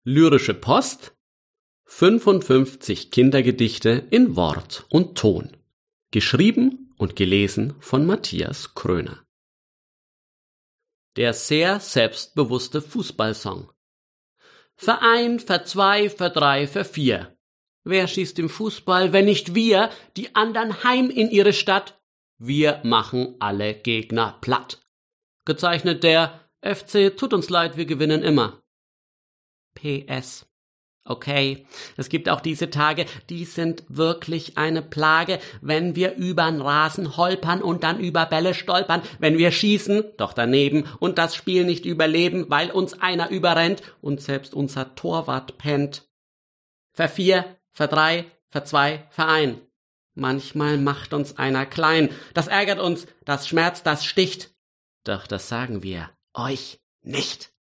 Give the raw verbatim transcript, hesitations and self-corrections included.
Lyrische Post, fünfundfünfzig Kindergedichte in Wort und Ton. Geschrieben und gelesen von Matthias Kröner. Der sehr selbstbewusste Fußballsong. Für ein, für zwei, für drei, für vier. Wer schießt im Fußball, wenn nicht wir, die andern heim in ihre Stadt? Wir machen alle Gegner platt. Gezeichnet der F C, tut uns leid, wir gewinnen immer. P S Okay, es gibt auch diese Tage, die sind wirklich eine Plage, wenn wir übern Rasen holpern und dann über Bälle stolpern, wenn wir schießen, doch daneben und das Spiel nicht überleben, weil uns einer überrennt und selbst unser Torwart pennt. Für vier, für drei, für zwei, für ein. Manchmal macht uns einer klein, das ärgert uns, das schmerzt, das sticht. Doch das sagen wir euch nicht.